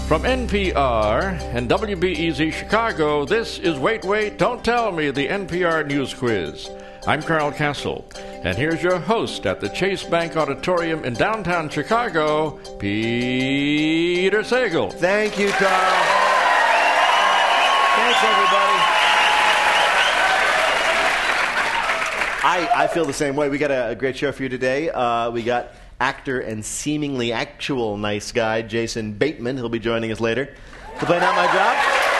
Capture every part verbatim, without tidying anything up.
From N P R and W B E Z Chicago, this is Wait, Wait, Don't Tell Me, the N P R News Quiz. I'm Carl Castle, and here's your host at the Chase Bank Auditorium in downtown Chicago, Peter Sagal. Thank you, Carl. Thanks, everybody. I, I feel the same way. We got a, a great show for you today. Uh, we got actor and seemingly actual nice guy, Jason Bateman. He'll be joining us later to play Not My Job.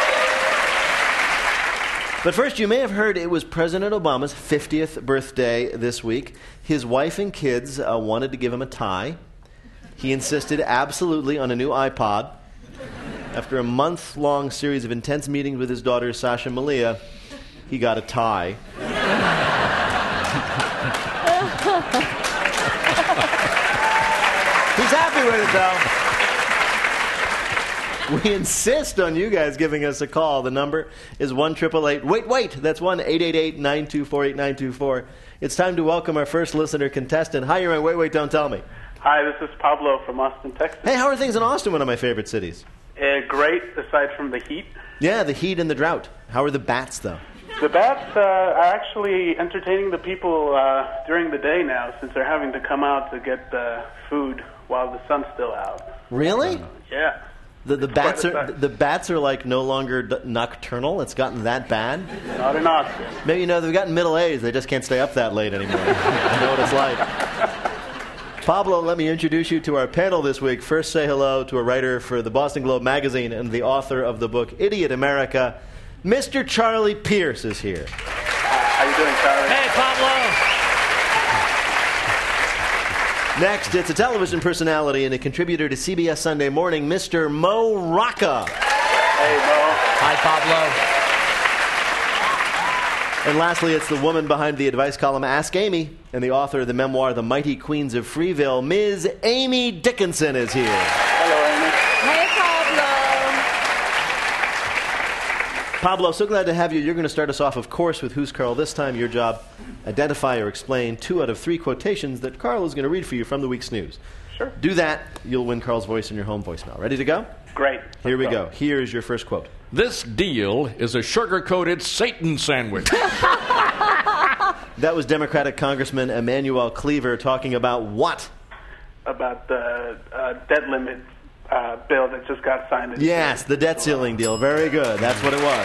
But first, you may have heard it was President Obama's fiftieth birthday this week. His wife and kids uh, wanted to give him a tie. He insisted absolutely on a new iPod. After a month-long series of intense meetings with his daughter, Sasha Malia, he got a tie. He's happy with it, though. We insist on you guys giving us a call. The number is one eight eight eight wait, wait. That's one eight eight eight, nine two four, eight nine two four. It's time to welcome our first listener contestant. Hi, you're on Wait, Wait, Don't Tell Me. Hi, this is Pablo from Austin, Texas. Hey, how are things in Austin, one of my favorite cities? Uh, great, aside from the heat. Yeah, the heat and the drought. How are the bats, though? The bats uh, are actually entertaining the people uh, during the day now, since they're having to come out to get uh, food while the sun's still out. Really? Uh, yeah. The, the bats quite a are sight. the bats are like no longer d- nocturnal. It's gotten that bad. Not in Austin. Maybe you know they've gotten middle aged. They just can't stay up that late anymore. You know what it's like. Pablo, let me introduce you to our panel this week. First, say hello to a writer for the Boston Globe magazine and the author of the book Idiot America. Mister Charlie Pierce is here. How you doing, Charlie? Hey, Pablo. Next, it's a television personality and a contributor to C B S Sunday Morning, Mister Mo Rocca. Hey, Mo. Hi, Pablo. And lastly, it's the woman behind the advice column Ask Amy and the author of the memoir The Mighty Queens of Freeville, Miz Amy Dickinson is here. Hello, Amy. Hey, Pablo. Pablo, so glad to have you. You're going to start us off, of course, with Who's Carl this time. Your job, identify or explain two out of three quotations that Carl is going to read for you from the week's news. Sure. Do that, you'll win Carl's voice in your home voicemail. Ready to go? Great. Here we Let's go. Here's your first quote. This deal is a sugar-coated Satan sandwich. That was Democratic Congressman Emmanuel Cleaver talking about what? About the uh, debt limit uh, bill that just got signed. into Yes, the debt ceiling deal. Very good. That's what it was.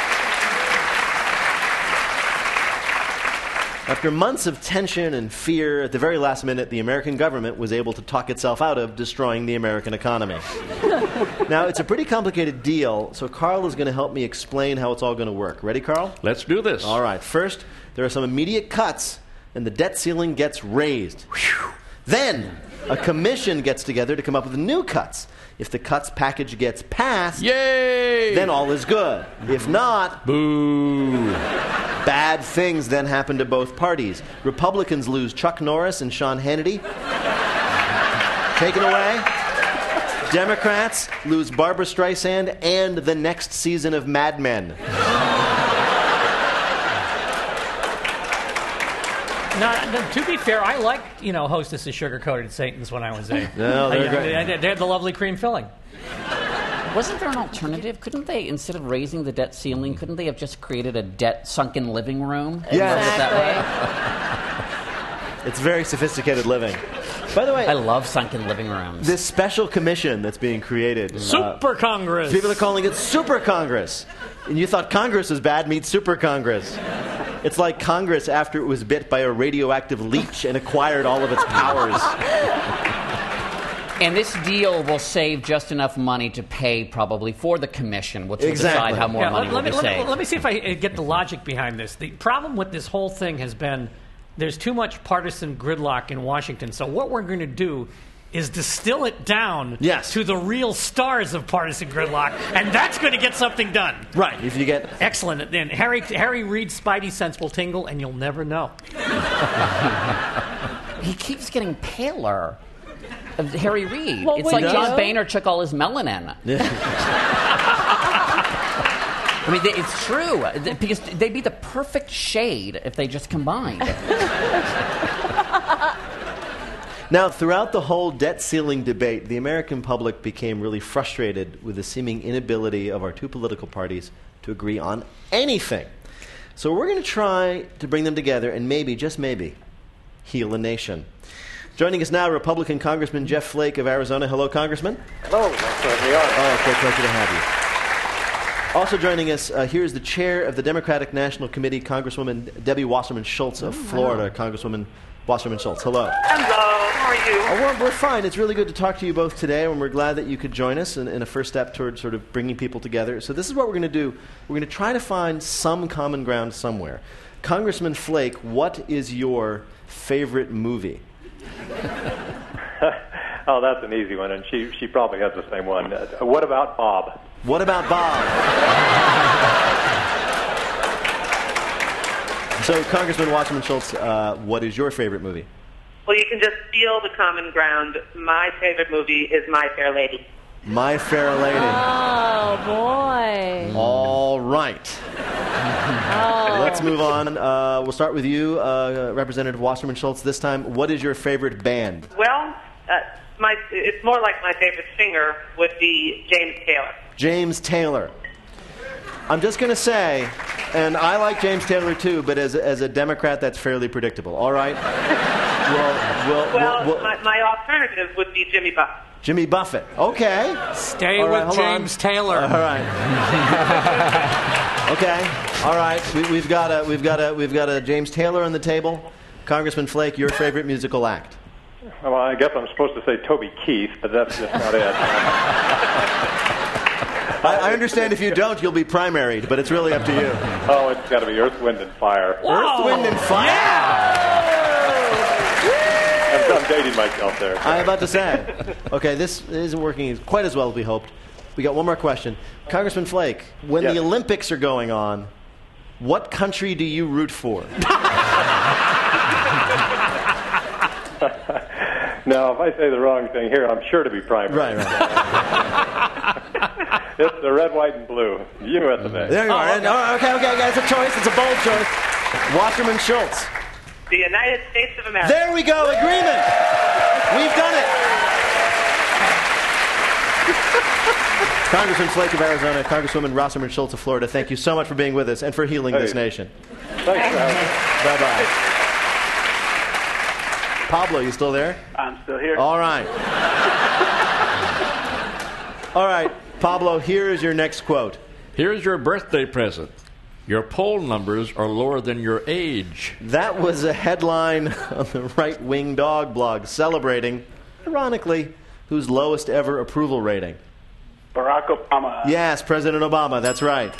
After months of tension and fear, at the very last minute, the American government was able to talk itself out of destroying the American economy. Now, it's a pretty complicated deal, so Carl is going to help me explain how it's all going to work. Ready, Carl? Let's do this. All right. First, there are some immediate cuts, and the debt ceiling gets raised. Then, a commission gets together to come up with new cuts. If the cuts package gets passed, Yay! then all is good. If not, boo. Bad things then happen to both parties. Republicans lose Chuck Norris and Sean Hannity. Taken away. Democrats lose Barbara Streisand and the next season of Mad Men. Now, no, to be fair, I liked, you know, Hostess of Sugar-Coated Satans when I was there. No, they're I- great. They, they had the lovely cream filling. Wasn't there an alternative? Couldn't they, instead of raising the debt ceiling, couldn't they have just created a debt sunken living room? and Yes. run it that way? It's very sophisticated living. By the way, I love sunken living rooms. this special commission that's being created. uh, Super Congress. people are calling it Super Congress. And you thought Congress was bad, meet Super Congress. It's like Congress after it was bit by a radioactive leech and acquired all of its powers. And this deal will save just enough money to pay probably for the commission, which will Exactly. decide how more Yeah, money let, will let, me, be let, me, saved. let me see if I uh, get the logic behind this. The problem with this whole thing has been there's too much partisan gridlock in Washington. So what we're going to do is distill it down Yes. to the real stars of partisan gridlock, and that's going to get something done. Right, if you get... Excellent. Then Harry Harry Reid's spidey sense will tingle, and you'll never know. He keeps getting paler. Of Harry Reid. Well, it's would like you? John Boehner took all his melanin. I mean, they, it's true. Th- Because they'd be the perfect shade if they just combined. Now, throughout the whole debt ceiling debate, the American public became really frustrated with the seeming inability of our two political parties to agree on anything. So we're going to try to bring them together and maybe, just maybe, heal a nation. Joining us now, Republican Congressman Jeff Flake of Arizona. Hello, Congressman. Hello. Thanks for having me on. Oh, it's a pleasure to have you. Also joining us, uh, here is the chair of the Democratic National Committee, Congresswoman Debbie Wasserman Schultz of Florida. Congresswoman Wasserman Schultz, hello. Hello, how are you? Oh, well, we're fine. It's really good to talk to you both today, and we're glad that you could join us in, in a first step toward sort of bringing people together. So this is what we're going to do. We're going to try to find some common ground somewhere. Congressman Flake, what is your favorite movie? Oh, that's an easy one, and she she probably has the same one. Uh, what about Bob? What about Bob? So, Congressman Wasserman Schultz, uh, what is your favorite movie? Well, you can just feel the common ground. My favorite movie is My Fair Lady. My Fair Lady. Oh, boy. All right. Oh. Let's move on. Uh, we'll start with you, uh, Representative Wasserman Schultz. This time, what is your favorite band? Well, uh, my it's more like my favorite singer would be James Taylor. James Taylor. I'm just going to say, and I like James Taylor too, but as a, as a Democrat, that's fairly predictable. All right? Well, we'll, Well, we'll, we'll, my, my alternative would be Jimmy Buffett. Jimmy Buffett. Okay. Stay All right, with hold on. James Taylor. All right. Okay. All right. We, we've got a we've got a we've got a James Taylor on the table. Congressman Flake, your favorite musical act? Well, I guess I'm supposed to say Toby Keith, but that's just not it. I, I understand if you don't, you'll be primaried, but it's really up to you. Oh, it's got to be Earth, Wind, and Fire. Earth, Wind, and Fire. I'm, I'm dating myself there. I'm about to say. Okay, this isn't working quite as well as we hoped. We got one more question. Congressman Flake, when Yes. the Olympics are going on, what country do you root for? Now, if I say the wrong thing here, I'm sure to be primary. Right, right. It's the red, white, and blue. U S of A. There you are. okay. And- oh, okay, okay, okay. It's a choice. It's a bold choice. Wasserman Schultz. The United States of America. There we go. Agreement. We've done it. Congressman Flake of Arizona, Congresswoman Wasserman Schultz of Florida, thank you so much for being with us and for healing this Hey. nation. Thanks for having me. Bye-bye. Pablo, you still there? I'm still here. All right. All right, Pablo, here is your next quote. Here's your birthday present. Your poll numbers are lower than your age. That was a headline on the right-wing dog blog celebrating, ironically, whose lowest ever approval rating. Barack Obama. Yes, President Obama, that's right.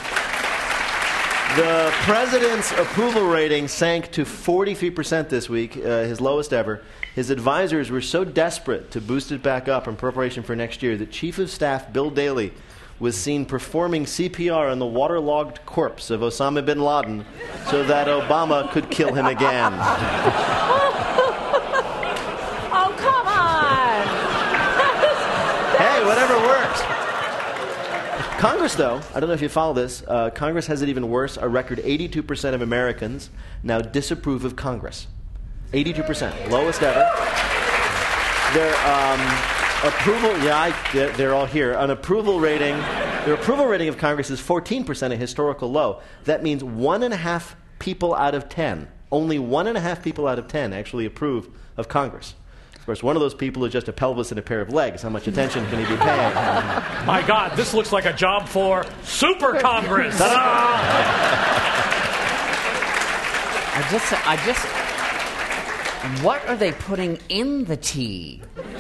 The president's approval rating sank to forty-three percent this week, uh, his lowest ever. His advisors were so desperate to boost it back up in preparation for next year that Chief of Staff Bill Daley was seen performing C P R on the waterlogged corpse of Osama bin Laden so that Obama could kill him again. Oh, come on. Hey, whatever works. Congress, though, I don't know if you follow this, uh, Congress has it even worse. A record eighty-two percent of Americans now disapprove of Congress. eighty-two percent, lowest ever. Their um, approval, yeah, I, they're, they're all here. An approval rating, their approval rating of Congress is fourteen percent, a historical low. That means one and a half people out of ten, only one and a half people out of ten actually approve of Congress. Of course, one of those people is just a pelvis and a pair of legs. How much attention can he be paying? My God, this looks like a job for Super Congress. I just, I just, what are they putting in the tea?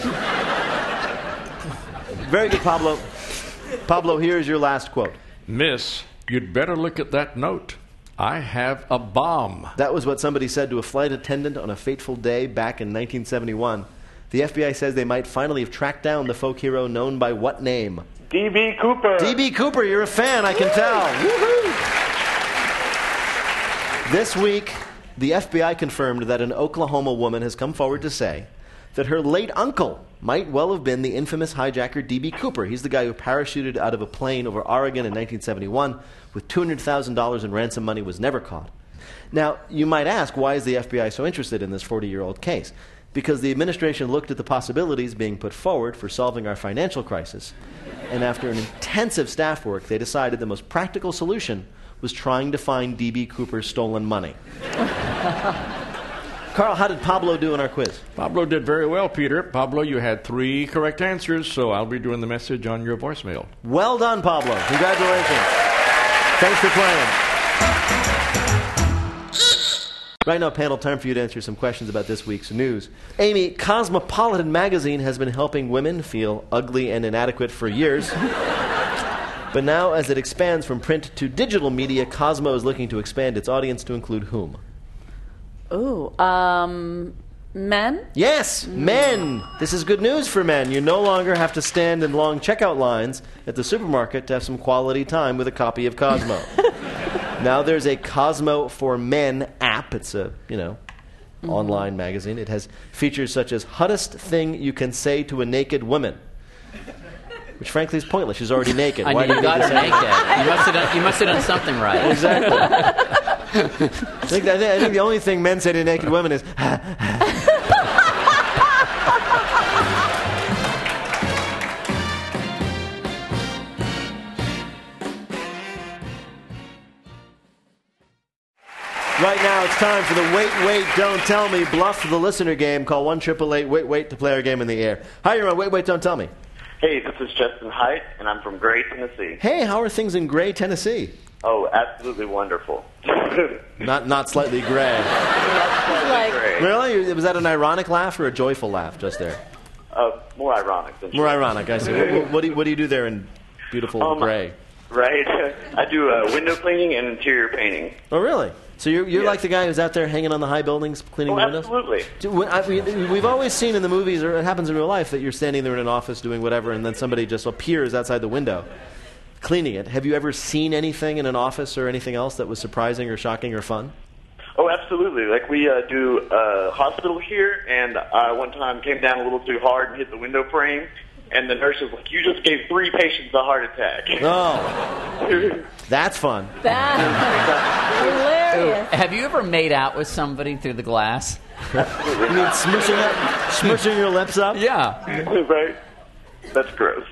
Very good, Pablo. Pablo, here is your last quote. Miss, you'd better look at that note. I have a bomb. That was what somebody said to a flight attendant on a fateful day back in nineteen seventy-one. The F B I says they might finally have tracked down the folk hero known by what name? D B Cooper. D B Cooper, you're a fan, I can tell. Woo-hoo. This week, the F B I confirmed that an Oklahoma woman has come forward to say that her late uncle might well have been the infamous hijacker D B Cooper. He's the guy who parachuted out of a plane over Oregon in nineteen seventy-one with two hundred thousand dollars in ransom money, was never caught. Now, you might ask, why is the F B I so interested in this forty-year-old case? because the administration looked at the possibilities being put forward for solving our financial crisis, and after an intensive staff work, they decided the most practical solution was trying to find D B. Cooper's stolen money. Carl, how did Pablo do in our quiz? Pablo did very well, Peter. Pablo, you had three correct answers, so I'll be doing the message on your voicemail. Well done, Pablo. Congratulations. Thanks for playing. Right now, panel, time for you to answer some questions about this week's news. Amy, Cosmopolitan magazine has been helping women feel ugly and inadequate for years. But now, as it expands from print to digital media, Cosmo is looking to expand its audience to include whom? Ooh, um, men? Yes, men. This is good news for men. You no longer have to stand in long checkout lines at the supermarket to have some quality time with a copy of Cosmo. Now there's a Cosmo for Men app. It's a, you know, mm-hmm. online magazine. It has features such as hottest thing you can say to a naked woman, which frankly is pointless. She's already naked. I Why know, do you you need got to her say naked. You must have done, you must have done something right. Exactly. I think, I, think, I think the only thing men say to naked women is, Right now, it's time for the Wait, Wait, Don't Tell Me Bluff the Listener game. Call one eight eight eight Wait, Wait to play our game in the air. Hi, you're on Wait, Wait, Don't Tell Me. Hey, this is Justin Height, and I'm from Gray, Tennessee. Hey, how are things in Gray, Tennessee? Oh, absolutely wonderful. Not not slightly gray. Like, Gray. Really? Was that an ironic laugh or a joyful laugh just there? Uh, more ironic than More ironic, I see. What, what, do you, what do you do there in beautiful Um, gray? Right. I do uh, window cleaning and interior painting. Oh, really? So you're, you're Yeah. like the guy who's out there hanging on the high buildings cleaning Oh, the windows? absolutely. Do- when I, we, we've always seen in the movies, or it happens in real life, that you're standing there in an office doing whatever, and then somebody just appears outside the window cleaning it. Have you ever seen anything in an office or anything else that was surprising or shocking or fun? Oh, absolutely. Like, we uh, do a hospital here, and I one time came down a little too hard and hit the window frame, and the nurse was like, you just gave three patients a heart attack. Oh, that's fun. that's hilarious. Have you ever made out with somebody through the glass? You mean smushing, up, smushing your lips up? Yeah. Right? That's gross.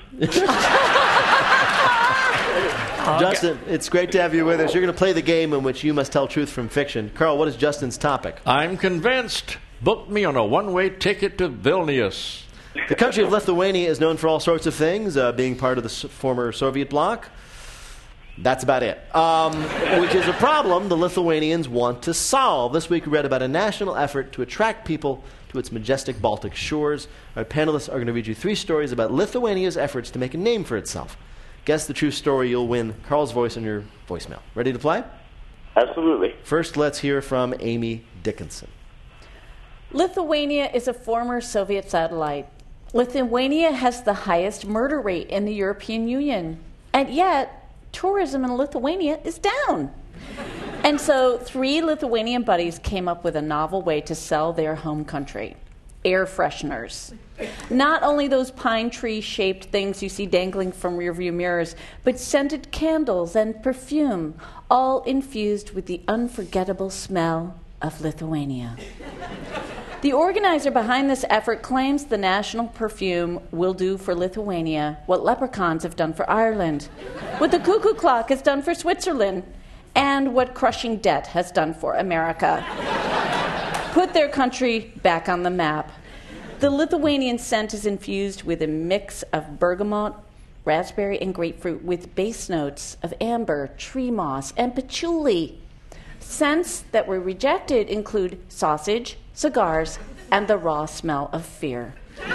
Justin, it's great to have you with us. You're going to play the game in which you must tell truth from fiction. Carl, what is Justin's topic? I'm convinced. Book me on a one-way ticket to Vilnius. The country of Lithuania is known for all sorts of things, uh, being part of the s- former Soviet bloc. That's about it. Um, which is a problem the Lithuanians want to solve. This week we read about a national effort to attract people to its majestic Baltic shores. Our panelists are going to read you three stories about Lithuania's efforts to make a name for itself. Guess the true story, you'll win Carl's voice in your voicemail. Ready to play? Absolutely. First, let's hear from Amy Dickinson. Lithuania is a former Soviet satellite. Lithuania has the highest murder rate in the European Union. And yet, tourism in Lithuania is down. And so, three Lithuanian buddies came up with a novel way to sell their home country: air fresheners. Not only those pine tree-shaped things you see dangling from rearview mirrors, but scented candles and perfume, all infused with the unforgettable smell of Lithuania. The organizer behind this effort claims the national perfume will do for Lithuania what leprechauns have done for Ireland, what the cuckoo clock has done for Switzerland, and what crushing debt has done for America. Put their country back on the map. The Lithuanian scent is infused with a mix of bergamot, raspberry, and grapefruit with base notes of amber, tree moss, and patchouli. Scents that were rejected include sausage, cigars, and the raw smell of fear.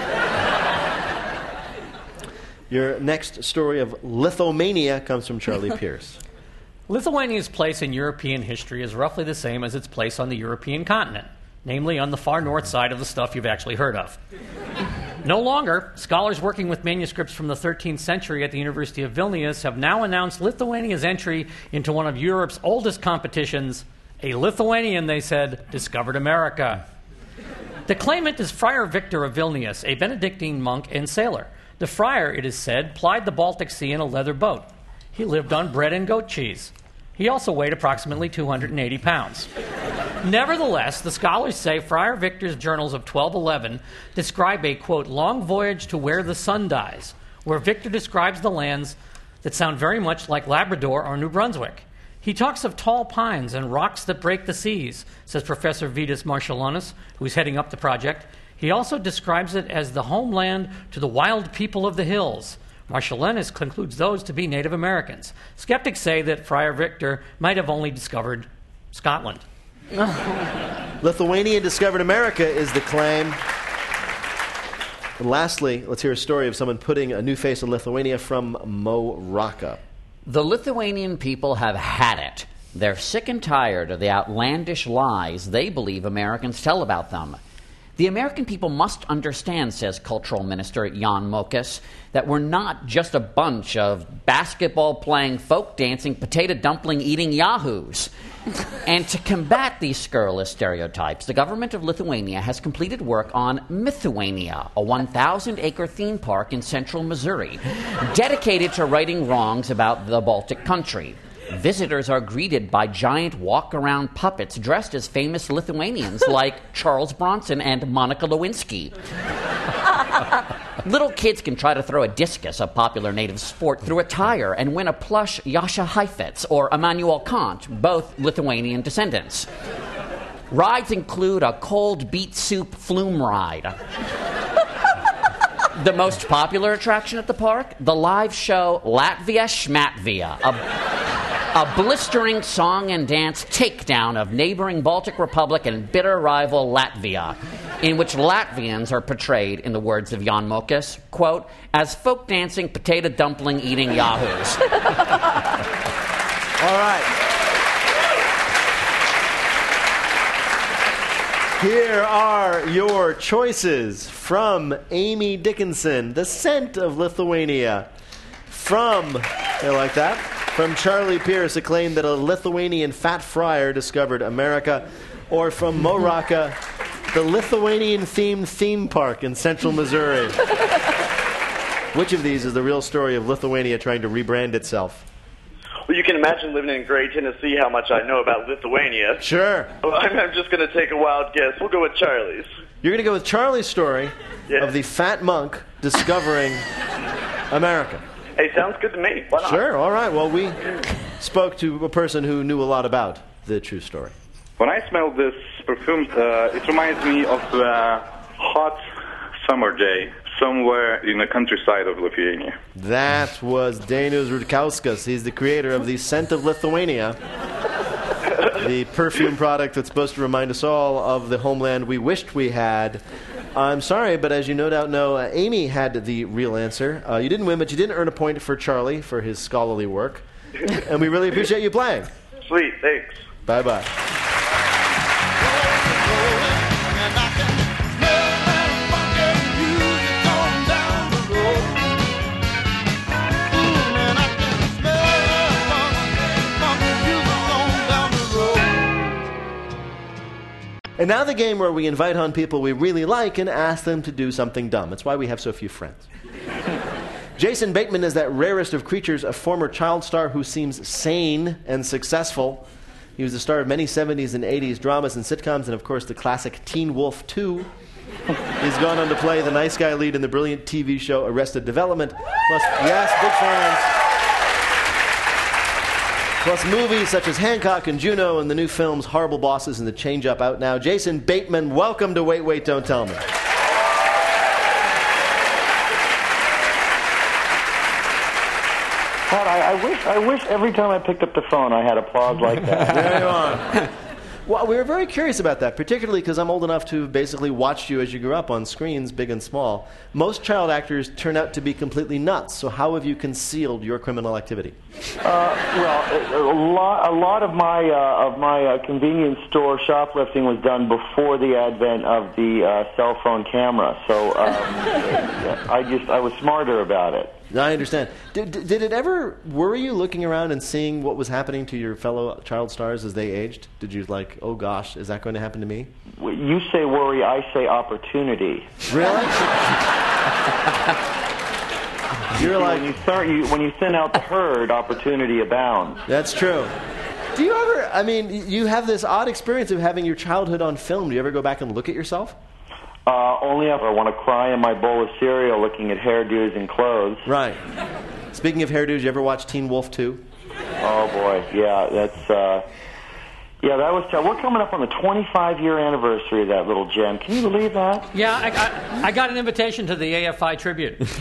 Your next story of Lithomania comes from Charlie Pierce. Lithuania's place in European history is roughly the same as its place on the European continent, namely on the far north side of the stuff you've actually heard of. No longer, scholars working with manuscripts from the thirteenth century at the University of Vilnius have now announced Lithuania's entry into one of Europe's oldest competitions. A Lithuanian, they said, discovered America. The claimant is Friar Victor of Vilnius, a Benedictine monk and sailor. The friar, it is said, plied the Baltic Sea in a leather boat. He lived on bread and goat cheese. He also weighed approximately two hundred eighty pounds. Nevertheless, the scholars say Friar Victor's journals of twelve eleven describe a, quote, long voyage to where the sun dies, where Victor describes the lands that sound very much like Labrador or New Brunswick. He talks of tall pines and rocks that break the seas, says Professor Vidas Marciulionis, who's heading up the project. He also describes it as the homeland to the wild people of the hills. Marciulionis concludes those to be Native Americans. Skeptics say that Friar Victor might have only discovered Scotland. Lithuania discovered America is the claim. And lastly, let's hear a story of someone putting a new face in Lithuania from Mo Rocca. The Lithuanian people have had it. They're sick and tired of the outlandish lies they believe Americans tell about them. The American people must understand, says Cultural Minister Jan Mokas, that we're not just a bunch of basketball-playing, folk-dancing, potato-dumpling-eating yahoos. And to combat these scurrilous stereotypes, the government of Lithuania has completed work on Mythuania, a one thousand acre theme park in central Missouri, dedicated to righting wrongs about the Baltic country. Visitors are greeted by giant walk-around puppets dressed as famous Lithuanians like Charles Bronson and Monica Lewinsky. Little kids can try to throw a discus, a popular native sport, through a tire and win a plush Yasha Heifetz or Immanuel Kant, both Lithuanian descendants. Rides include a cold beet soup flume ride. The most popular attraction at the park, the live show Latvia Schmatvia, a A blistering song and dance takedown of neighboring Baltic Republic and bitter rival Latvia, in which Latvians are portrayed, in the words of Jan Mokas, quote, as folk dancing, potato dumpling eating yahoos. All right. Here are your choices from Amy Dickinson, The Scent of Lithuania. From, you like that? From Charlie Pierce, a claim that a Lithuanian fat friar discovered America. Or from Mo Rocca, the Lithuanian-themed theme park in central Missouri. Which of these is the real story of Lithuania trying to rebrand itself? Well, you can imagine living in Gray, Tennessee, how much I know about Lithuania. Sure. Well, I'm, I'm just going to take a wild guess. We'll go with Charlie's. You're going to go with Charlie's story yeah. of the fat monk discovering America. Hey, sounds good to me. Why not? Sure, all right. Well, we spoke to a person who knew a lot about the true story. When I smell this perfume, uh, it reminds me of a hot summer day somewhere in the countryside of Lithuania. That was Dainius Rudkauskas. He's the creator of the Scent of Lithuania, the perfume product that's supposed to remind us all of the homeland we wished we had. I'm sorry, but as you no doubt know, uh, Amy had the real answer. Uh, you didn't win, but you didn't earn a point for Charlie for his scholarly work. And we really appreciate you playing. Sweet, thanks. Bye-bye. And now the game where we invite on people we really like and ask them to do something dumb. It's why we have so few friends. Jason Bateman is that rarest of creatures, a former child star who seems sane and successful. He was the star of many seventies and eighties dramas and sitcoms, and of course the classic Teen Wolf two. He's gone on to play the nice guy lead in the brilliant T V show Arrested Development. Plus, yes, big fans. Plus movies such as Hancock and Juno and the new films Horrible Bosses and The Change Up out now. Jason Bateman, welcome to Wait, Wait, Don't Tell Me. God, I, I wish I wish every time I picked up the phone I had applause like that. There you are. Well, we were very curious about that, particularly because I'm old enough to have basically watched you as you grew up on screens, big and small. Most child actors turn out to be completely nuts, so how have you concealed your criminal activity? Uh, well, a, a lot, a lot of my uh, of my uh, convenience store shoplifting was done before the advent of the uh, cell phone camera, so um, I just I was smarter about it. I understand. Did, did it ever worry you looking around and seeing what was happening to your fellow child stars as they aged? Did you like, oh gosh, is that going to happen to me? You say worry, I say opportunity. Really? You're like when you, start, you when you thin out the herd, opportunity abounds. That's true. Do you ever, I mean, you have this odd experience of having your childhood on film. Do you ever go back and look at yourself? Uh, only if I want to cry in my bowl of cereal looking at hairdos and clothes. Right. Speaking of hairdos, you ever watch Teen Wolf two? Oh, boy. Yeah, that's... Uh, yeah, that was tough. We're coming up on the twenty-five year anniversary of that little gem. Can you believe that? Yeah, I, I, I got an invitation to the A F I tribute. Oh,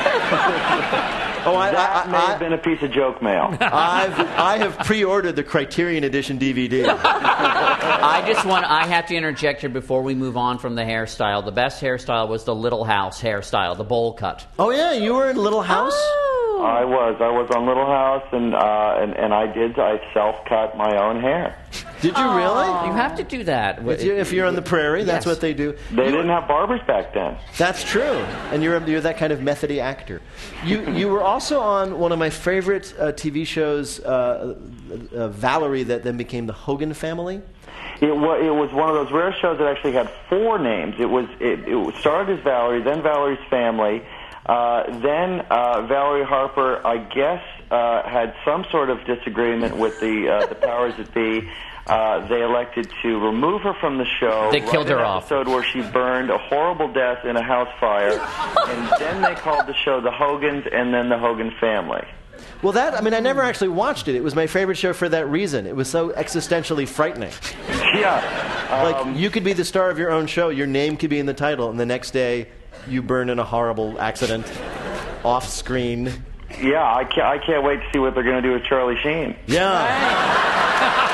I, that I, may I, have been a piece of joke mail. I've I have pre-ordered the Criterion Edition D V D. I just want, I have to interject here before we move on from the hairstyle. The best hairstyle was the Little House hairstyle, the bowl cut. Oh, yeah, you were in Little House? Oh. I was. I was on Little House, and uh, and, and I did. I self-cut my own hair. Did you really? You have to do that. If, you, if you're on the prairie, that's Yes. what they do. They You- didn't have barbers back then. That's true, and you're you're that kind of methody actor. You you were also on one of my favorite uh, T V shows, uh, uh, Valerie, that then became the Hogan Family. It was, it was one of those rare shows that actually had four names. It was it, it started as Valerie, then Valerie's Family, uh, then uh, Valerie Harper, I guess, uh, had some sort of disagreement with the uh, the powers that be. Uh, they elected to remove her from the show. They killed right her an off. Episode where she burned a horrible death in a house fire, and then they called the show The Hogans, and then The Hogan Family. Well, that I mean, I never actually watched it. It was my favorite show for that reason. It was so existentially frightening. Yeah, um, Like you could be the star of your own show, your name could be in the title, and the next day you burn in a horrible accident, off screen. yeah. I can't, I can't wait to see what they're going to do with Charlie Sheen. Yeah.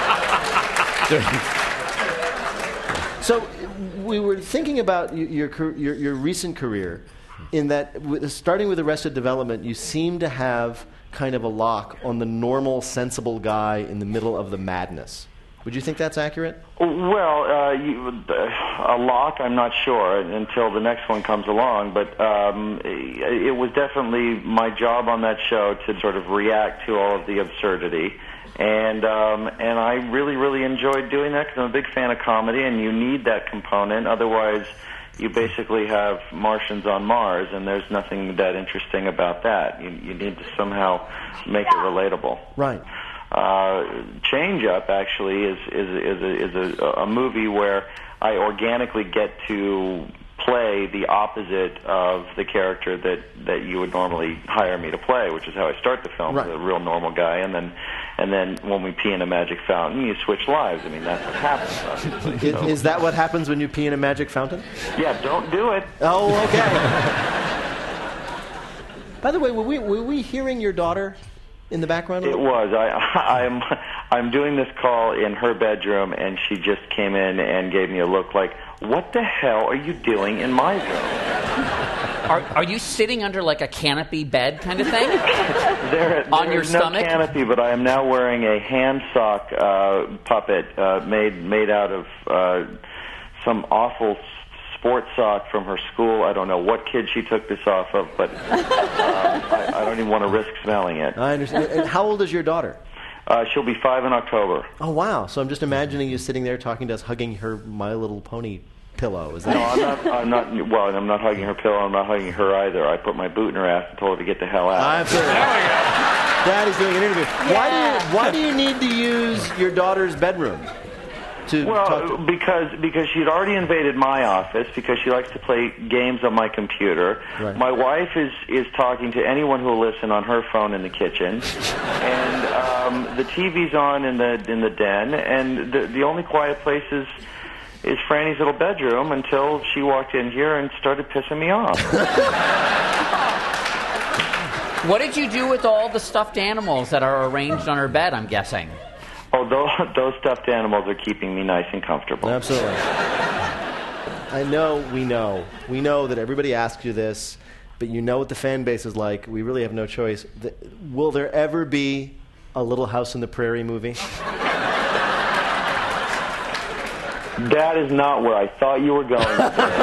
So we were thinking about y- your, car- your your recent career, in that with, starting with Arrested Development, you seem to have kind of a lock on the normal, sensible guy in the middle of the madness. Would you think that's accurate? Well, uh, you, uh, a lock, I'm not sure until the next one comes along, but um, it, it was definitely my job on that show to sort of react to all of the absurdity. And um, and I really, really enjoyed doing that because I'm a big fan of comedy, and you need that component. Otherwise, you basically have Martians on Mars, and there's nothing that interesting about that. You, you need to somehow make it relatable. Right. Uh, Change Up actually is is is a, is a, a movie where I organically get to play the opposite of the character that, that you would normally hire me to play, which is how I start the film, Right. a real normal guy, and then and then when we pee in a magic fountain, you switch lives. I mean, that's what happens. obviously. Is, So- is that what happens when you pee in a magic fountain? yeah, don't do it. Oh, okay. By the way, were we, were we hearing your daughter in the background? It was. I, I'm I'm doing this call in her bedroom, and she just came in and gave me a look like, "What the hell are you doing in my room?" Are, are you sitting under like a canopy bed kind of thing? There, On there your is no stomach? canopy, but I am now wearing a hand sock uh, puppet uh, made made out of uh, some awful s- sports sock from her school. I don't know what kid she took this off of, but um, I, I don't even want to risk smelling it. I understand. And how old is your daughter? Uh, she'll be five in October. Oh, wow. So I'm just imagining you sitting there talking to us, hugging her My Little Pony pillow. Is that? No, I'm not. I'm not. Well, I'm not hugging her pillow. I'm not hugging her either. I put my boot in her ass and told her to get the hell out. I'm sorry. Daddy's doing an interview. Why do you Why do you need to use your daughter's bedroom to talk Well, to? because because she'd already invaded my office because she likes to play games on my computer. Right. My wife is is talking to anyone who will listen on her phone in the kitchen, and um, the T V's on in the in the den, and the the only quiet place is. is Franny's little bedroom until she walked in here and started pissing me off. What did you do with all the stuffed animals that are arranged on her bed, I'm guessing? Oh, those, those stuffed animals are keeping me nice and comfortable. Absolutely. I know, we know. We know that everybody asks you this, but you know what the fan base is like. We really have no choice. The, will there ever be a Little House on the Prairie movie? That is not where I thought you were going.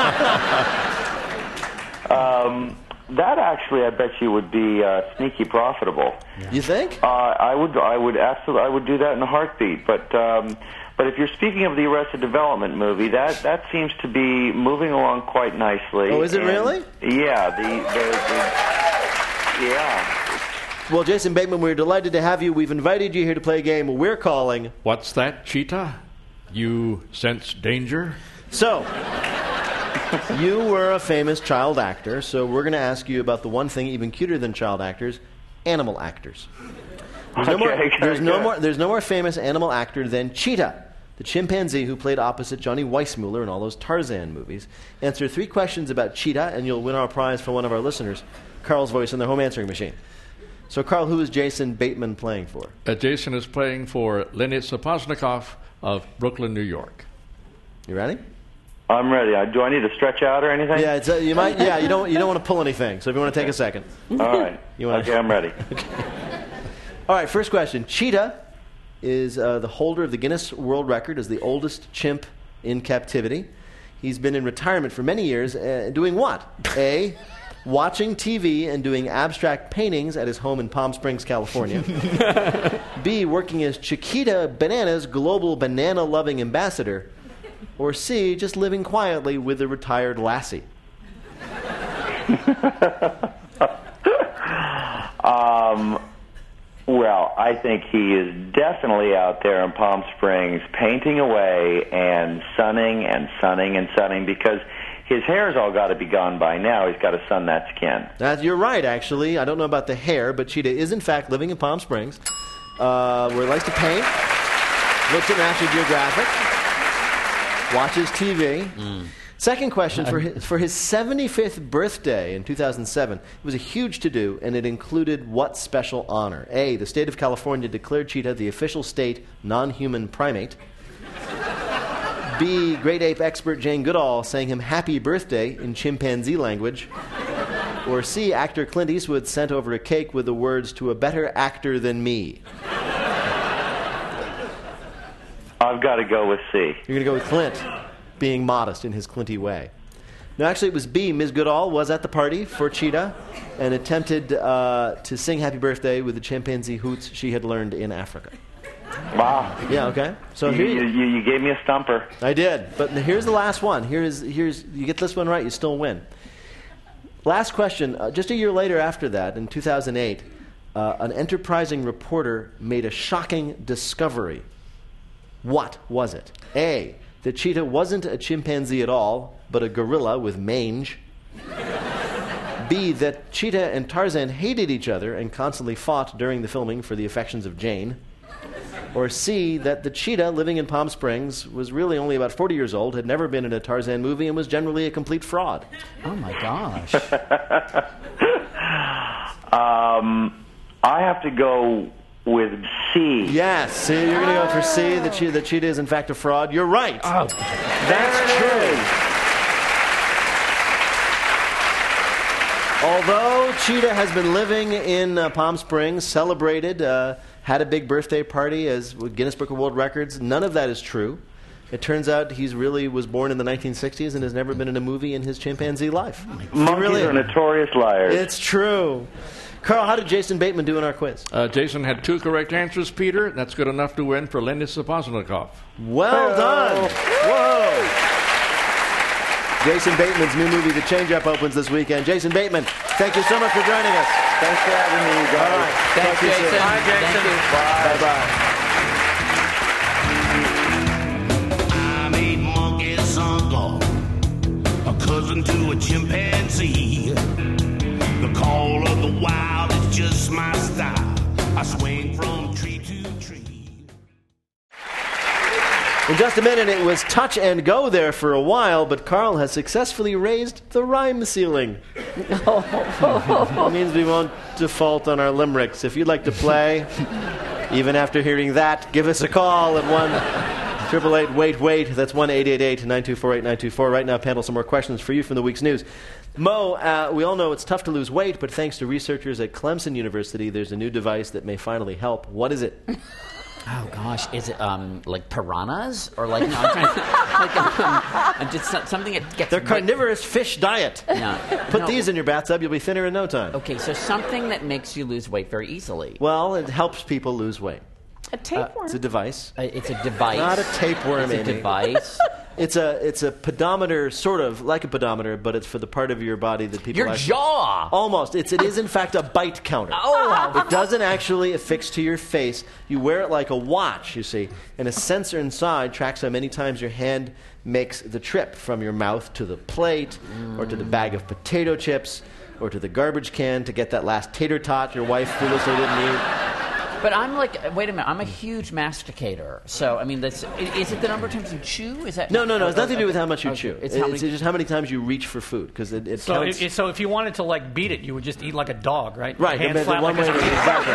um, that actually, I bet you would be uh, sneaky profitable. You think? Uh, I would. I would absolutely. I would do that in a heartbeat. But um, but if you're speaking of the Arrested Development movie, that that seems to be moving along quite nicely. Oh, is it And- really? Yeah. The, the, the yeah. Well, Jason Bateman, we're delighted to have you. We've invited you here to play a game we're calling... What's that, Cheetah? You sense danger? So, you were a famous child actor, so we're going to ask you about the one thing even cuter than child actors, animal actors. There's no, Okay, more, okay, there's, no okay. more, there's no more famous animal actor than Cheetah, the chimpanzee who played opposite Johnny Weissmuller in all those Tarzan movies. Answer three questions about Cheetah, and you'll win our prize from one of our listeners, Carl's voice in their home answering machine. So, Carl, who is Jason Bateman playing for? Uh, Jason is playing for Lenny Saposnikov of Brooklyn, New York. You ready? I'm ready. I, do I need to stretch out or anything? Yeah, it's, uh, you might. Yeah, you don't. You don't want to pull anything. So if you want to take a second. All right. You wanna, Okay, I'm ready. All right. First question. Cheetah is uh, the holder of the Guinness World Record as the oldest chimp in captivity. He's been in retirement for many years, uh, doing what? A, watching T V and doing abstract paintings at his home in Palm Springs, California. B, working as Chiquita Banana's global banana-loving ambassador. Or C, just living quietly with a retired lassie. um, well, I think he is definitely out there in Palm Springs painting away and sunning and sunning and sunning because his hair's all got to be gone by now. He's got to sun that skin. That, you're right, actually. I don't know about the hair, but Cheetah is, in fact, living in Palm Springs, uh, where he likes to paint, looks at National Geographic, watches T V. Mm. Second question, for his, for his seventy-fifth birthday in two thousand seven, it was a huge to-do, and it included what special honor? A, the state of California declared Cheetah the official state non-human primate. B, great ape expert Jane Goodall sang him happy birthday in chimpanzee language. Or C, actor Clint Eastwood sent over a cake with the words, to a better actor than me. I've got to go with C. You're going to go with Clint, being modest in his Clinty way. No, actually it was B. Miz Goodall was at the party for Cheetah and attempted uh, to sing happy birthday with the chimpanzee hoots she had learned in Africa. Wow. Yeah, okay. So You, here you, you, you gave me a stumper. I did, but here's the last one. Here's here's you get this one right, you still win. Last question. Uh, just a year later after that, in two thousand eight, uh, an enterprising reporter made a shocking discovery. What was it? A, that Cheetah wasn't a chimpanzee at all, but a gorilla with mange. B, that Cheetah and Tarzan hated each other and constantly fought during the filming for the affections of Jane. Or C, that the cheetah living in Palm Springs was really only about forty years old, had never been in a Tarzan movie, and was generally a complete fraud. Oh, my gosh. um, I have to go with C. Yes, see, you're going to go for C, that che- the cheetah is in fact a fraud. You're right. Oh, that's true. Although Cheetah has been living in uh, Palm Springs, celebrated, uh, had a big birthday party as with Guinness Book of World Records, none of that is true. It turns out he's really was born in the nineteen sixties and has never been in a movie in his chimpanzee life. Monkeys really, are notorious liars. It's true. Carl, how did Jason Bateman do in our quiz? Uh, Jason had two correct answers, Peter. That's good enough to win for Lenny Saposnikov. Well done. Whoa. Jason Bateman's new movie, The Change-Up, opens this weekend. Jason Bateman, thank you so much for joining us. Thanks for having me, you guys. All right. Thanks, Talk to you Jason. soon. Bye, Jason. Bye-bye. I'm a monkey's uncle, a cousin to a chimpanzee. The call of the wild is just my style. I swing from tree to tree. In just a minute, it was touch and go there for a while, but Carl has successfully raised the rhyme ceiling. It means we won't default on our limericks. If you'd like to play, even after hearing that, give us a call at one triple eight wait wait. That's one eight eight eight nine two four eight nine two four. Right now, panel, some more questions for you from the week's news. Mo, uh, we all know it's tough to lose weight, but thanks to researchers at Clemson University, there's a new device that may finally help. What is it? Oh gosh, is it um, like piranhas or like? No, I'm trying to, like um, just so- something that gets. Their carnivorous fish diet. No, Put no. these in your bathtub, you'll be thinner in no time. Okay, so something that makes you lose weight very easily. Well, it helps people lose weight. A tapeworm. It's a device. Uh, it's a device. Not a tapeworm, It's a Amy. device. It's a it's a pedometer, sort of like a pedometer, but it's for the part of your body that people Your actually, jaw. Almost. It's it is in fact a bite counter. Oh. It doesn't actually affix to your face. You wear it like a watch, you see, and a sensor inside tracks how many times your hand makes the trip from your mouth to the plate, mm. or to the bag of potato chips, or to the garbage can to get that last tater tot your wife foolishly didn't eat. But I'm like, wait a minute, I'm a huge masticator. So, I mean, that's, is it the number of times you chew? Is that No, no, no. It's oh, nothing to do with how much you okay. chew. It's, It's, how many, it's just how many times you reach for food, because it, it So counts. if, so if you wanted to like beat it, you would just eat like a dog, right? Right, Hand the- the flat one like way a to exactly.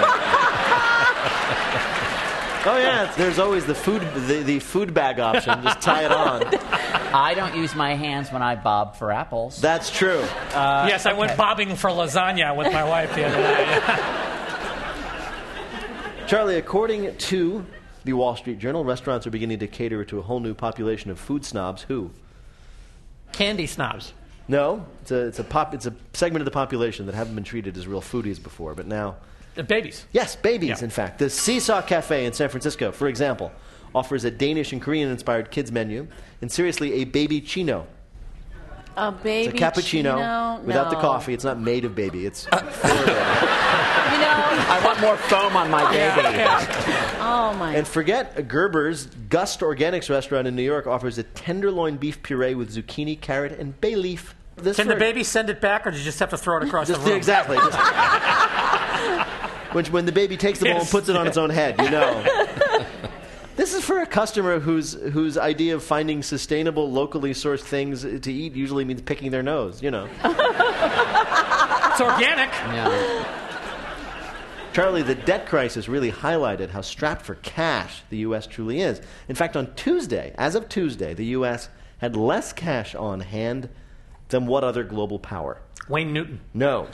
Oh yeah, there's always the food the, the food bag option. Just tie it on. I don't use my hands when I bob for apples. That's true. Uh, yes, I went okay. bobbing for lasagna with my wife the other day. Charlie, according to the Wall Street Journal, restaurants are beginning to cater to a whole new population of food snobs. Who? Candy snobs. No, it's a it's a pop it's a segment of the population that haven't been treated as real foodies before, but now. The babies. Yes, babies. Yeah. In fact, the Seesaw Cafe in San Francisco, for example, offers a Danish and Korean-inspired kids menu, and seriously, a baby chino. A baby It's a cappuccino chino? without the No. coffee. It's not made of baby. It's for baby. You know, I want more foam on my baby. oh my. And forget Gerber's. Gust Organics restaurant in New York offers a tenderloin beef puree with zucchini, carrot, and bay leaf. This Can for- the baby send it back, or do you just have to throw it across Just, the room? exactly. Just- Which, when the baby takes the bowl and Yes. puts it on its own head, you know. This is for a customer whose whose idea of finding sustainable, locally sourced things to eat usually means picking their nose, you know. It's organic. Yeah. Charlie, the debt crisis really highlighted how strapped for cash the U S truly is. In fact, on Tuesday, as of Tuesday, the U S had less cash on hand than what other global power? Wayne Newton. No.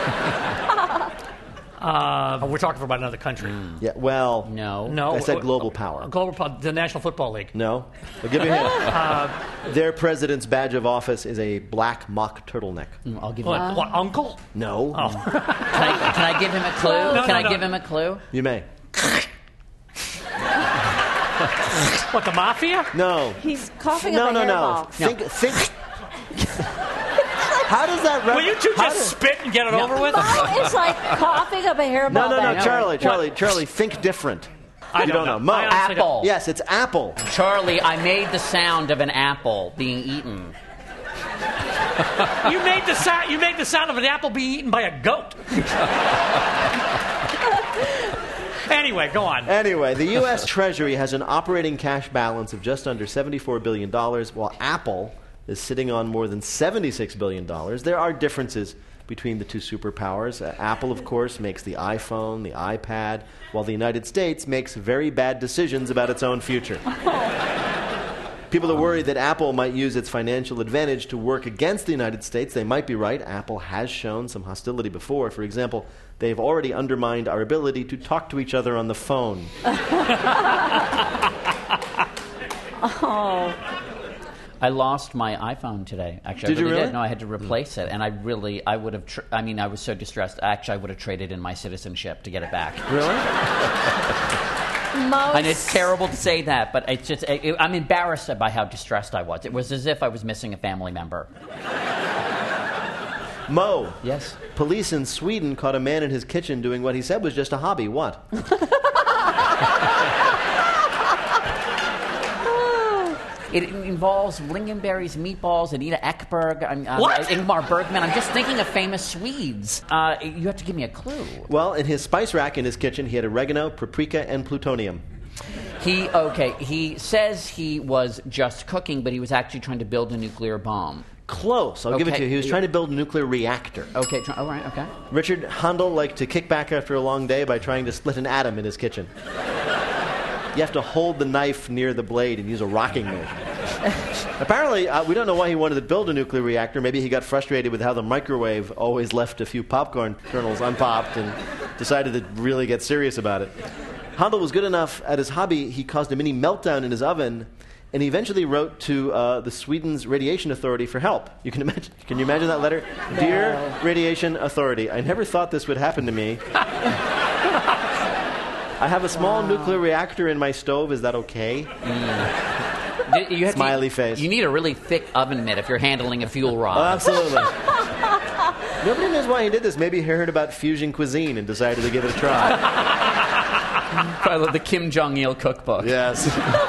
Uh, we're talking about another country. Yeah, well, No. No. I said uh, global power. Global, po- the National Football League. No. I'll give you a hint. Their president's badge of office is a black mock turtleneck. Mm, I'll give you. What, what, uncle? No. Oh. Can I, can I give him a clue? No, can no, I no. give him a clue? You may. What, the mafia? No. He's coughing No, up a no, no. hairball. Think, think. How does that? Rep- Will you two how just does- spit and get it over with? Mo is like coughing up a hairball. No, no, no, back Charlie, there. Charlie, Charlie. Think different. I you don't don't know. know. Mo. I honestly don't. Apple. Yes, it's apple. Charlie, I made the sound of an apple being eaten. You made the sound. You made the sound of an apple being eaten by a goat. Anyway, go on. Anyway, the U S Treasury has an operating cash balance of just under seventy-four billion dollars, while Apple is sitting on more than seventy-six billion dollars. There are differences between the two superpowers. Uh, Apple, of course, makes the iPhone, the iPad, while the United States makes very bad decisions about its own future. People are worried that Apple might use its financial advantage to work against the United States. They might be right. Apple has shown some hostility before. For example, they've already undermined our ability to talk to each other on the phone. Oh. I lost my iPhone today. Actually, Did I you really really? did. No, I had to replace it, and I really, I would have. Tr- I mean, I was so distressed. Actually, I would have traded in my citizenship to get it back. Really? Most. And it's terrible to say that, but it's just. It, I'm embarrassed by how distressed I was. It was as if I was missing a family member. Mo. Yes. Police in Sweden caught a man in his kitchen doing what he said was just a hobby. What? It involves lingonberries, meatballs, Anita Ekberg, I'm, um, What? Ingmar Bergman. I'm just thinking of famous Swedes. Uh, you have to give me a clue. Well, in his spice rack in his kitchen, he had oregano, paprika, and plutonium. He okay. He says he was just cooking, but he was actually trying to build a nuclear bomb. Close. I'll give it Okay. to you. He was trying to build a nuclear reactor. Okay. Try, all right. Okay. Richard Handel liked to kick back after a long day by trying to split an atom in his kitchen. You have to hold the knife near the blade and use a rocking motion. Apparently, uh, we don't know why he wanted to build a nuclear reactor. Maybe he got frustrated with how the microwave always left a few popcorn kernels unpopped and decided to really get serious about it. Handel was good enough at his hobby, he caused a mini meltdown in his oven, and he eventually wrote to uh, the Sweden's Radiation Authority for help. You can imagine, can you imagine that letter? No. Dear Radiation Authority, I never thought this would happen to me. I have a small Wow. nuclear reactor in my stove. Is that okay? You have Smiley to, face. You need a really thick oven mitt if you're handling a fuel rod. Oh, absolutely. Nobody knows why he did this. Maybe he heard about fusion cuisine and decided to give it a try. Probably the Kim Jong-il cookbook. Yes.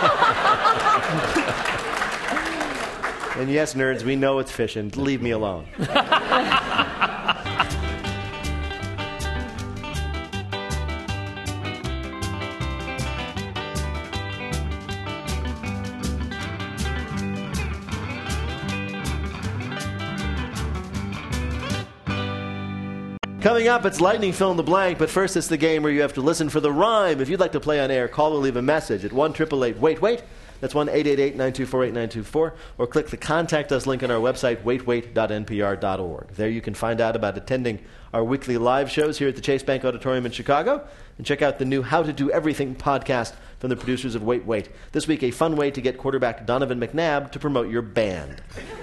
And yes, nerds, we know it's fishing. Leave me alone. Coming up, it's Lightning Fill in the Blank, but first it's the game where you have to listen for the rhyme. If you'd like to play on air, call or leave a message at one eight eight eight wait wait. That's one eight eight eight nine two four eight nine two four, or click the Contact Us link on our website, wait wait dot n p r dot org. There you can find out about attending our weekly live shows here at the Chase Bank Auditorium in Chicago, and check out the new How to Do Everything podcast from the producers of Wait Wait. This week, a fun way to get quarterback Donovan McNabb to promote your band.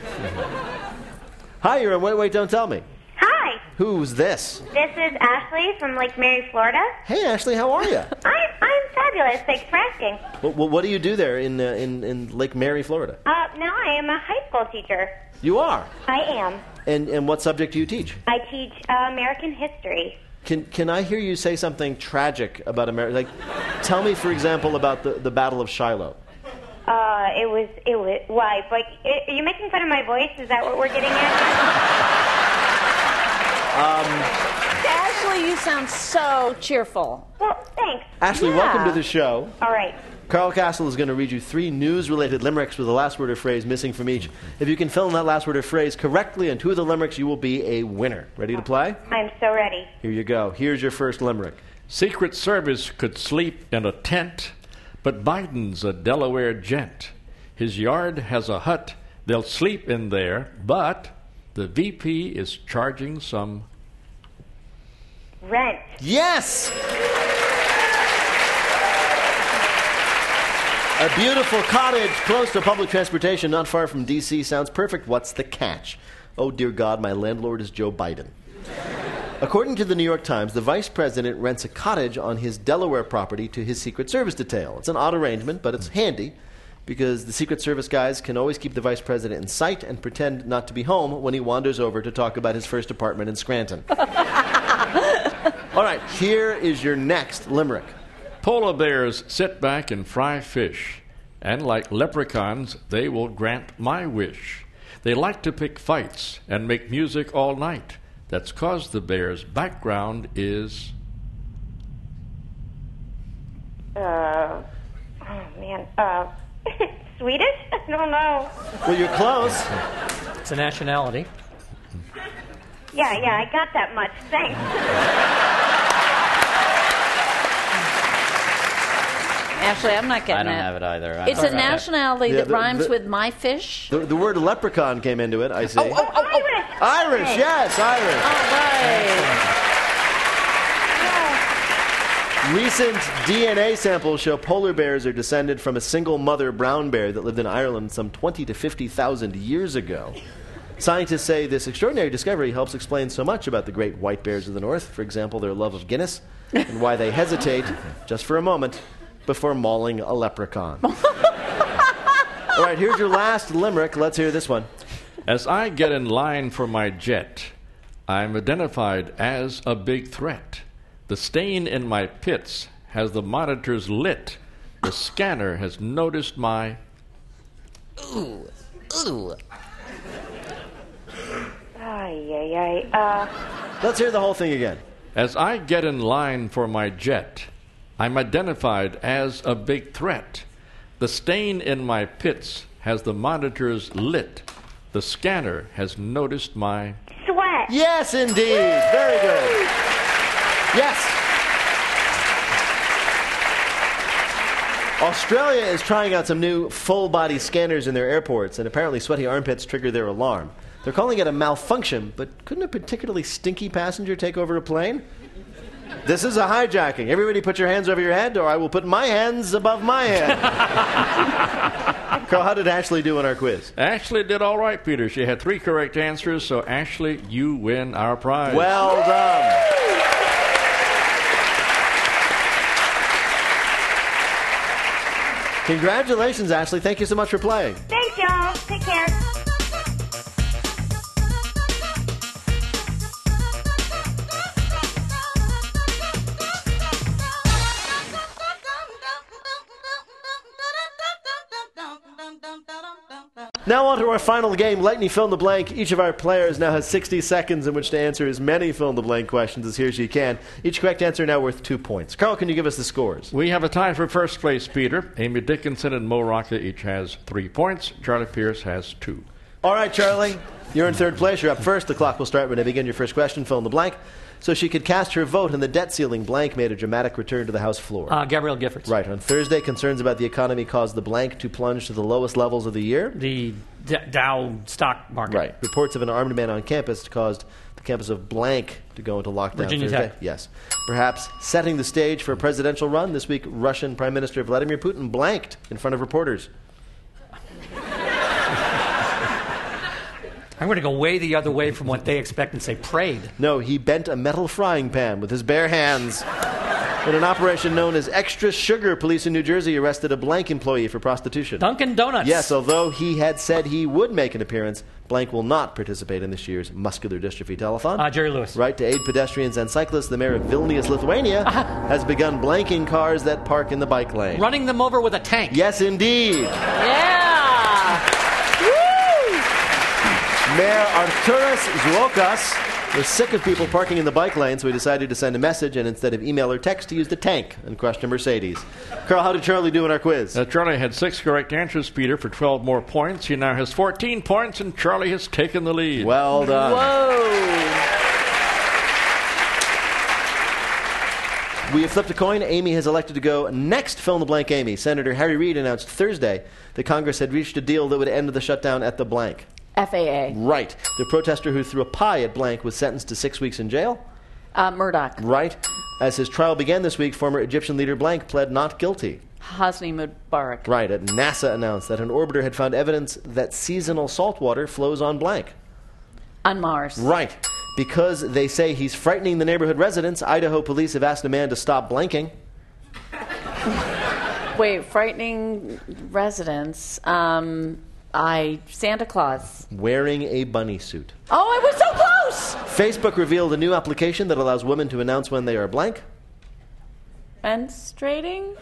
Hi, you're on Wait Wait, Don't Tell Me. Hi. Who's this? This is Ashley from Lake Mary, Florida. Hey, Ashley, how are you? I'm, I'm fabulous. Thanks for asking. Well, well, what do you do there in, uh, in in Lake Mary, Florida? Uh, now I am a high school teacher. You are? I am. And and what subject do you teach? I teach uh, American history. Can can I hear you say something tragic about America? Like, tell me, for example, about the, the Battle of Shiloh. Uh, it was, it was, why? Like, are you making fun of my voice? Is that what we're getting at? Um, Ashley, you sound so cheerful. Well, thanks. Ashley, Yeah. welcome to the show. All right. Carl Castle is going to read you three news-related limericks with the last word or phrase missing from each. If you can fill in that last word or phrase correctly on two of the limericks, you will be a winner. Ready to play? I'm so ready. Here you go. Here's your first limerick. Secret Service could sleep in a tent, but Biden's a Delaware gent. His yard has a hut. They'll sleep in there, but the V P is charging some rent. Yes! A beautiful cottage close to public transportation, not far from D C Sounds perfect. What's the catch? Oh, dear God, my landlord is Joe Biden. According to the New York Times, the vice president rents a cottage on his Delaware property to his Secret Service detail. It's an odd arrangement, but it's handy because the Secret Service guys can always keep the vice president in sight and pretend not to be home when he wanders over to talk about his first apartment in Scranton. All right, here is your next limerick. Polar bears sit back and fry fish, and like leprechauns, they will grant my wish. They like to pick fights and make music all night. That's 'cause the bear's background is... Uh, oh, man. Uh, Swedish? I don't know. Well, you're close. It's a nationality. Yeah, yeah, I got that much. Thanks. Ashley, I'm not getting I don't it. have it either. I It's don't a know. nationality Yeah, that the- rhymes the- with my fish. The, the word leprechaun came into it, I see. Oh, oh, oh, oh. Irish, yes, Irish. All right. Recent D N A samples show polar bears are descended from a single mother brown bear that lived in Ireland some twenty to fifty thousand years ago. Scientists say this extraordinary discovery helps explain so much about the great white bears of the North. For example, their love of Guinness and why they hesitate, just for a moment, before mauling a leprechaun. All right, here's your last limerick. Let's hear this one. As I get in line for my jet, I'm identified as a big threat. The stain in my pits has the monitors lit. The scanner has noticed my... Ooh, ooh. Ay, ay, ay. Uh, Let's hear the whole thing again. As I get in line for my jet, I'm identified as a big threat. The stain in my pits has the monitors lit. The scanner has noticed my... sweat. Yes, indeed. Very good. Yes. Australia is trying out some new full-body scanners in their airports, and apparently sweaty armpits trigger their alarm. They're calling it a malfunction, but couldn't a particularly stinky passenger take over a plane? This is a hijacking. Everybody put your hands over your head, or I will put my hands above my head. Carl, how did Ashley do in our quiz? Ashley did all right, Peter. She had three correct answers, so Ashley, you win our prize. Well done. Congratulations, Ashley. Thank you so much for playing. Thanks, y'all. Take care. Now on to our final game, Lightning Fill in the Blank. Each of our players now has sixty seconds in which to answer as many fill in the blank questions as he or she can. Each correct answer now worth two points. Carl, can you give us the scores? We have a tie for first place, Peter. Amy Dickinson and Mo Rocca each has three points. Charlie Pierce has two. All right, Charlie, you're in third place. You're up first. The clock will start when I begin your first question. Fill in the blank. So she could cast her vote in the debt ceiling. Blank made a dramatic return to the House floor. Uh, Gabrielle Giffords. Right. On Thursday, concerns about the economy caused the blank to plunge to the lowest levels of the year. The D- Dow stock market. Right. Reports of an armed man on campus caused the campus of blank to go into lockdown Virginia Thursday. Tech. Yes. Perhaps setting the stage for a presidential run. This week, Russian Prime Minister Vladimir Putin blanked in front of reporters. I'm going to go way the other way from what they expect and say prayed. No, he bent a metal frying pan with his bare hands. In an operation known as Extra Sugar, police in New Jersey arrested a blank employee for prostitution. Dunkin' Donuts. Yes, although he had said he would make an appearance, blank will not participate in this year's muscular dystrophy telethon. Uh, Jerry Lewis. Right, to aid pedestrians and cyclists, the mayor of Vilnius, Lithuania, uh-huh. has begun blanking cars that park in the bike lane. Running them over with a tank. Yes, indeed. Yeah! Mayor Arturas Zwokas was sick of people parking in the bike lane, so he decided to send a message, and instead of email or text, he used a tank and crushed a Mercedes. Carl, how did Charlie do in our quiz? Uh, Charlie had six correct answers, Peter, for twelve more points. He now has fourteen points, and Charlie has taken the lead. Well done. Whoa! We have flipped a coin. Amy has elected to go next. Fill in the blank, Amy. Senator Harry Reid announced Thursday that Congress had reached a deal that would end the shutdown at the blank. F A A. Right. The protester who threw a pie at blank was sentenced to six weeks in jail. Uh, Murdoch. Right. As his trial began this week, former Egyptian leader blank pled not guilty. Hosni Mubarak. Right. At NASA announced that an orbiter had found evidence that seasonal salt water flows on blank. On Mars. Right. Because they say he's frightening the neighborhood residents, Idaho police have asked a man to stop blanking. Wait, frightening residents. Um, I Santa Claus. Wearing a bunny suit. Oh, I was so close! Facebook revealed a new application that allows women to announce when they are blank. Menstruating?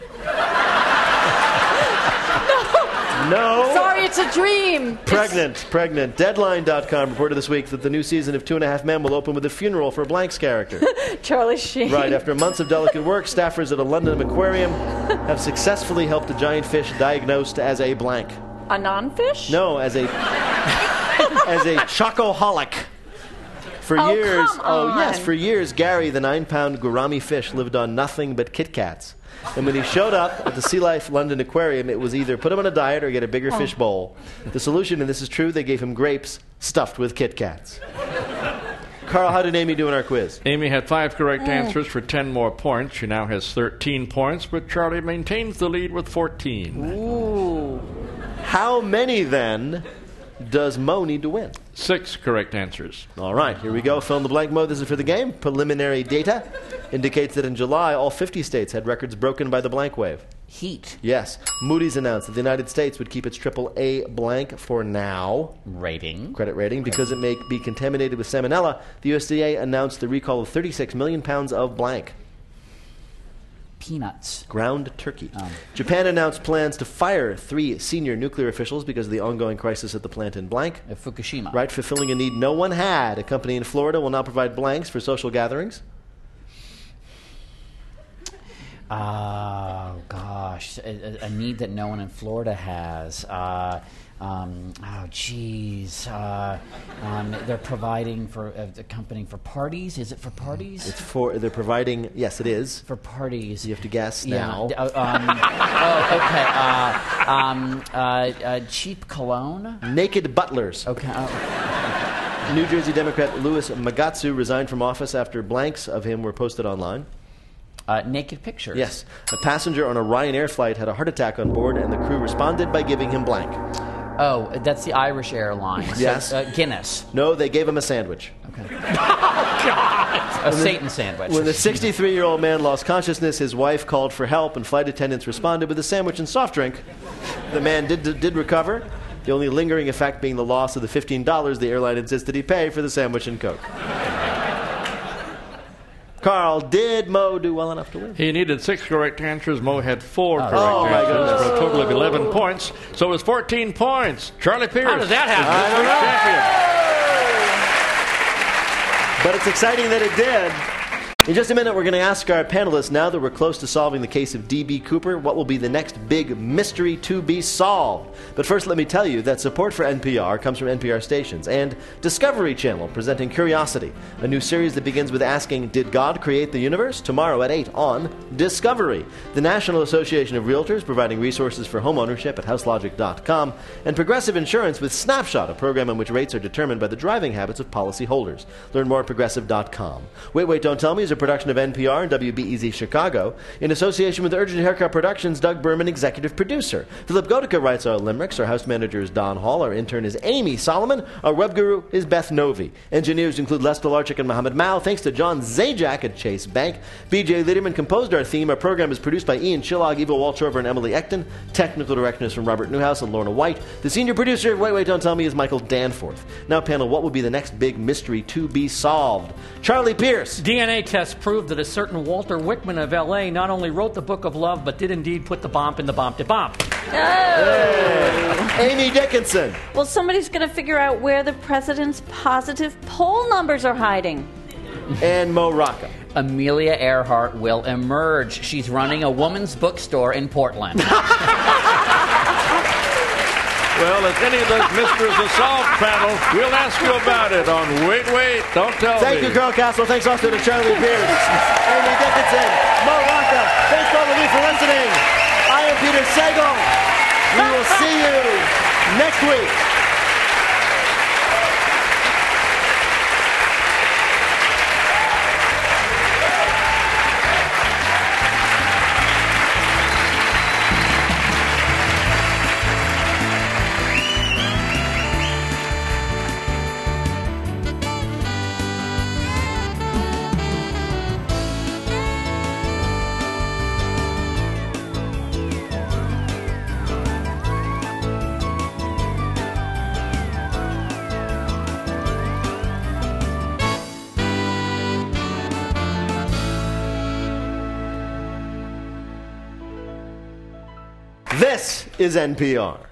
No. Sorry, it's a dream. Pregnant, it's... pregnant. Deadline dot com reported this week that the new season of Two and a Half Men will open with a funeral for Blank's character. Charlie Sheen. Right. After months of delicate work, staffers at a London aquarium have successfully helped a giant fish diagnosed as a blank. A non-fish? No, as a as a chocoholic. For oh, years, come oh on. yes, for years, Gary, the nine-pound gourami fish, lived on nothing but Kit Kats. And when he showed up at the Sea Life London Aquarium, it was either put him on a diet or get a bigger oh. fish bowl. The solution, and this is true, they gave him grapes stuffed with Kit Kats. Carl, how did Amy do in our quiz? Amy had five correct mm. answers for ten more points. She now has thirteen points, but Charlie maintains the lead with fourteen. Ooh. How many, then, does Mo need to win? Six correct answers. All right, here we go. Fill in the blank mode. This is for the game. Preliminary data indicates that in July, all fifty states had records broken by the blank wave. Heat. Yes. Moody's announced that the United States would keep its triple A blank for now. Rating. Credit rating. Because it may be contaminated with salmonella, the U S D A announced the recall of thirty-six million pounds of blank. Peanuts. Ground turkey. Um. Japan announced plans to fire three senior nuclear officials because of the ongoing crisis at the plant in blank. At Fukushima. Right, fulfilling a need no one had. A company in Florida will now provide blanks for social gatherings. Oh, gosh. A, a need that no one in Florida has. Uh, um, oh, geez. Uh, um, they're providing for uh, the company for parties. Is it for parties? It's for, they're providing, yes, it is. For parties. You have to guess yeah. now. D- uh, um, oh, okay. Uh, um, uh, uh, cheap cologne? Naked butlers. Okay. Uh, New Jersey Democrat Louis Magatsu resigned from office after blanks of him were posted online. Uh, naked pictures. Yes. A passenger on a Ryanair flight had a heart attack on board, and the crew responded by giving him blank. Oh, that's the Irish Airlines. Yes. So, uh, Guinness. No, they gave him a sandwich. Okay. Oh, God! A Satan sandwich. When the sixty-three-year-old man lost consciousness, his wife called for help, and flight attendants responded with a sandwich and soft drink. The man did, did recover, the only lingering effect being the loss of the fifteen dollars the airline insisted he pay for the sandwich and Coke. Carl, did Mo do well enough to win? He needed six correct answers. Mo had four correct Oh, my answers goodness. for a total of eleven points. So it was fourteen points. Charlie Pierce. How did that happen? is this week's champion. But it's exciting that it did. In just a minute, we're going to ask our panelists, now that we're close to solving the case of D B. Cooper, what will be the next big mystery to be solved. But first, let me tell you that support for N P R comes from N P R stations and Discovery Channel, presenting Curiosity, a new series that begins with asking, did God create the universe? Tomorrow at eight on Discovery. The National Association of Realtors, providing resources for homeownership at house logic dot com, and Progressive Insurance with Snapshot, a program in which rates are determined by the driving habits of policyholders. Learn more at progressive dot com. Wait, Wait, Don't Tell Me is a production of N P R and W B E Z Chicago in association with Urgent Haircut Productions. Doug Berman, executive producer. Philip Gotica writes our limericks. Our house manager is Don Hall. Our intern is Amy Solomon. Our web guru is Beth Novi. Engineers include Les Delarczyk and Mohammed Mao. Thanks to John Zajac at Chase Bank. B J Liederman composed our theme. Our program is produced by Ian Chillag, Eva Walchover, and Emily Ekton. Technical direction is from Robert Newhouse and Lorna White. The senior producer of Wait, Wait, Don't Tell Me is Michael Danforth. Now, panel, what will be the next big mystery to be solved? Charlie Pierce. D N A tests proved that a certain Walter Wickman of L A not only wrote the Book of Love, but did indeed put the bomb in the bomb to bomb. Oh. Amy Dickinson. Well, somebody's going to figure out where the president's positive poll numbers are hiding. And Mo Rocca. Amelia Earhart will emerge. She's running a woman's bookstore in Portland. Well, if any of those mysteries are solved, panel, we'll ask you about it on Wait, Wait, Don't Tell Thank Me. you, Carl Castle. Thanks also to Charlie Pierce, Amy Dickinson, Mo Rocca. Thanks all of you for listening. I am Peter Sagal. We will see you next week. This is N P R.